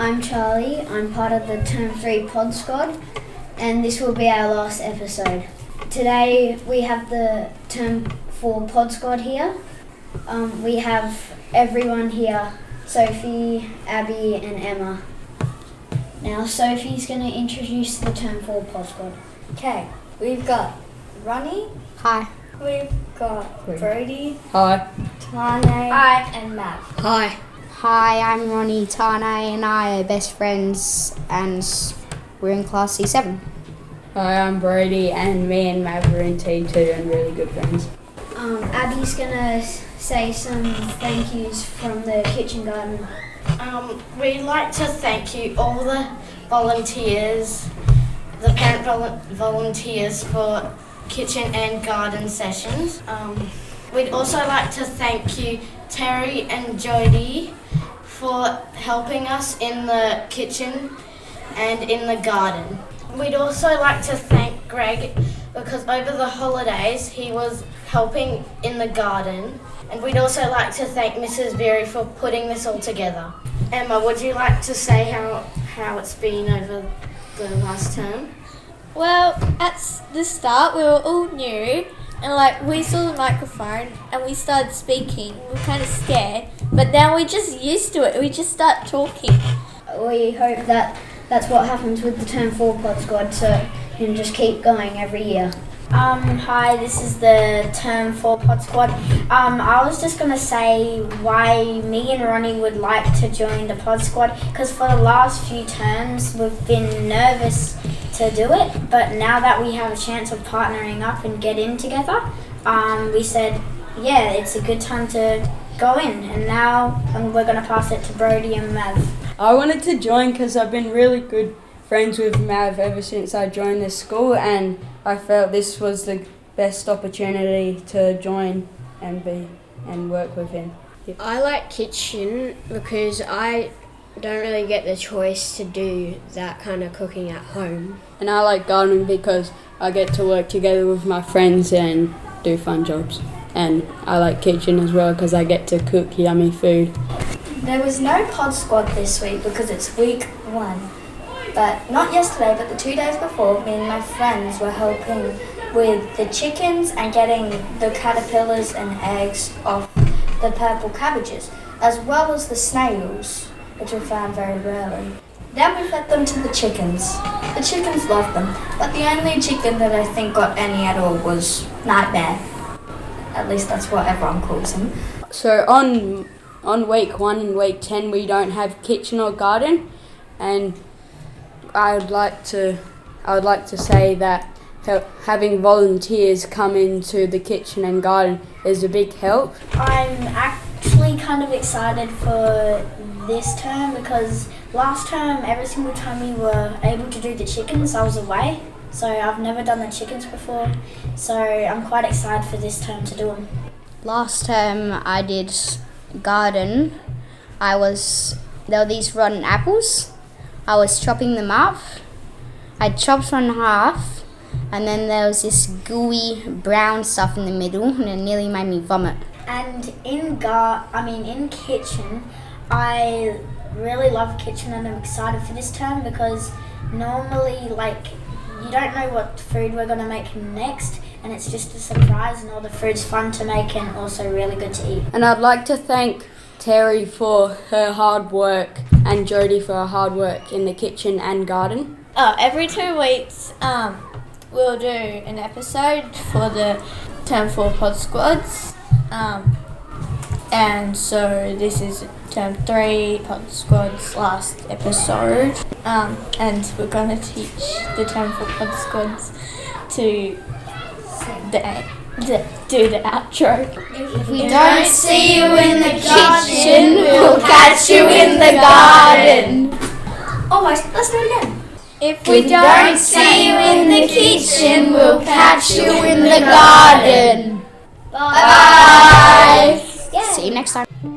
I'm Charlie. I'm part of the Term 3 Pod Squad, and this will be our last episode. Today we have the Term 4 Pod Squad here. We have everyone here, Sophie, Abby and Emma. Now Sophie's going to introduce the Term 4 Pod Squad. Okay, we've got Ronnie. Hi. We've got Brody. Hi. Tane. Hi. And Matt. Hi. Hi, I'm Ronnie. Tane and I are best friends and we're in class C7. Hi, I'm Brody and me and Matt are in T2 and really good friends. Abby's going to say some thank yous from the kitchen garden. We'd like to thank you, all the volunteers, the parent volunteers for kitchen and garden sessions. We'd also like to thank you, Terry and Jody, for helping us in the kitchen and in the garden. We'd also like to thank Greg because over the holidays he was helping in the garden. And we'd also like to thank Mrs. Berry for putting this all together. Emma, would you like to say how it's been over the last term? Well, at the start we were all new and we saw the microphone and we started speaking. We were kind of scared, but now we're just used to it. We just start talking. We hope that that's what happens with the Term 4 Pod Squad, so you can just keep going every year. Hi, this is the Term 4 Pod Squad. I was just going to say why me and Ronnie would like to join the Pod Squad, because for the last few terms we've been nervous to do it, but now that we have a chance of partnering up and get in together, we said, yeah, it's a good time to go in, and now we're going to pass it to Brody and Mav. I wanted to join because I've been really good friends with Mav ever since I joined this school, and I felt this was the best opportunity to join and work with him. I like kitchen because I don't really get the choice to do that kind of cooking at home. And I like gardening because I get to work together with my friends and do fun jobs. And I like kitchen as well because I get to cook yummy food. There was no Pod Squad this week because it's week 1. But not yesterday, but the 2 days before, me and my friends were helping with the chickens and getting the caterpillars and eggs off the purple cabbages, as well as the snails, which we found very rarely. Then we fed them to the chickens. The chickens loved them, but the only chicken that I think got any at all was Nightmare. At least that's what everyone calls him. So on week 1 and week 10 we don't have kitchen or garden, and I would like to say that having volunteers come into the kitchen and garden is a big help. I'm actually kind of excited for this term because last term, every single time we were able to do the chickens, I was away. So I've never done the chickens before. So I'm quite excited for this term to do them. Last term I did garden. There were these rotten apples. I was chopping them up. I chopped one in half, and then there was this gooey brown stuff in the middle, and it nearly made me vomit. And in kitchen, I really love kitchen, and I'm excited for this term because normally, you don't know what food we're gonna make next, and it's just a surprise, and all the food's fun to make and also really good to eat. And I'd like to thank Terry for her hard work and Jody for her hard work in the kitchen and garden. Every 2 weeks we'll do an episode for the Term 4 Pod Squads. And so this is Term 3 Pod Squad's last episode. And we're going to teach the Term 4 Pod Squads to do the outro. If we don't see you in the kitchen, we'll catch you in the garden. Almost. Let's do it again. If we Don't see you in the kitchen, we'll catch you in the garden. Bye. See you next time.